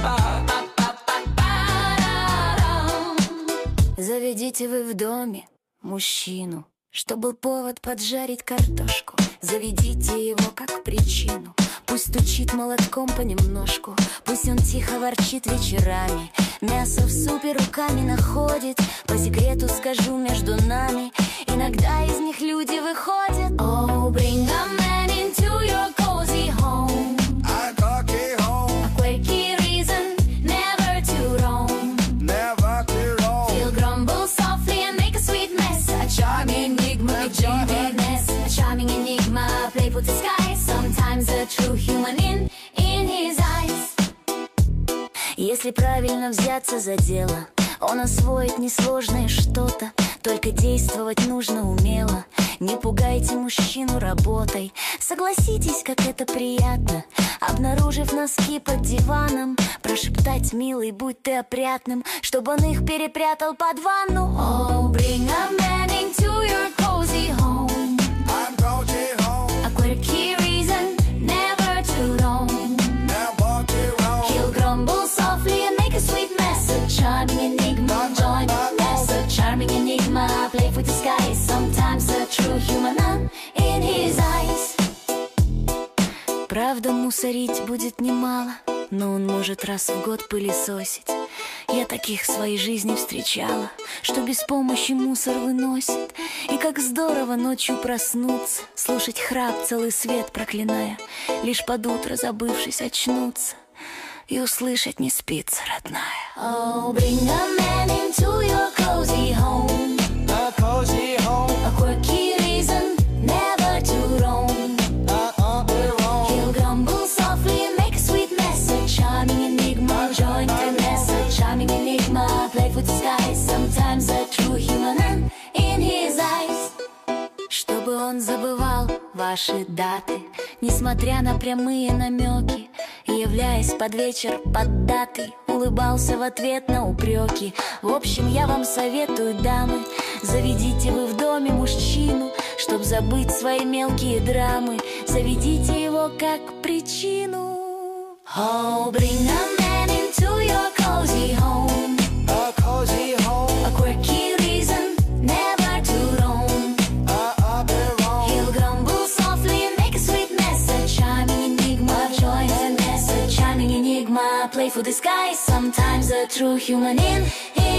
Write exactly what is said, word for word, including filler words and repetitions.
Заведите вы в доме мужчину, что был повод поджарить картошку. Заведите его как причину, пусть стучит молотком понемножку. Пусть он тихо ворчит вечерами, мясо в супе руками находит. По секрету скажу между нами, иногда из них люди выходят. Oh, bring a man into your cozy home. A cocky home. A quirky reason never to roam. Never to roam. He'll grumble softly and make a sweet mess. A charming enigma, a genius. A charming enigma, playful disguise. Sometimes a true human in, in his eyes. Если правильно взяться за дело, он освоит несложное что-то. Только действовать нужно умело. Не пугайте мужчину работой. Согласитесь, как это приятно, обнаружив носки под диваном, прошептать: милый, будь ты опрятным, чтобы он их перепрятал под ванну. Oh, bring a man into your cozy home. I'm cozy home. A quirky reason never to roam. Never to roam. He'll grumble softly and make a sweet mess. A charming enigma, join us. A charming enigma, playful disguise. Sometimes a true human in his eyes. Правда, мусорить будет немало, но он может раз в год пылесосить. Я таких в своей жизни встречала, что без помощи мусор выносит. И как здорово ночью проснуться, слушать храп целый свет проклиная, лишь под утро, забывшись, очнуться и услышать: не спится, родная. Oh, bring a man into your cozy home. A cozy home. A quirky reason never to roam. Uh-uh, to roam. He'll grumble softly and make a sweet mess. A charming enigma, join the mess. A charming enigma, playful disguise. Sometimes a true human in his eyes. Чтобы он забывал ваши даты, несмотря на прямые намеки, являясь под вечер под датой, улыбался в ответ на упреки. В общем, я вам советую, дамы, заведите вы в доме мужчину, чтоб забыть свои мелкие драмы. Заведите его как причину. Oh, bring a man into your cozy home. A cozy home. A quirky reason never to roam. Uh-uh, to roam. He'll grumble softly and make a sweet mess. A charming enigma, joins the mess. A charming enigma, playful disguise. Sometimes a true human in, in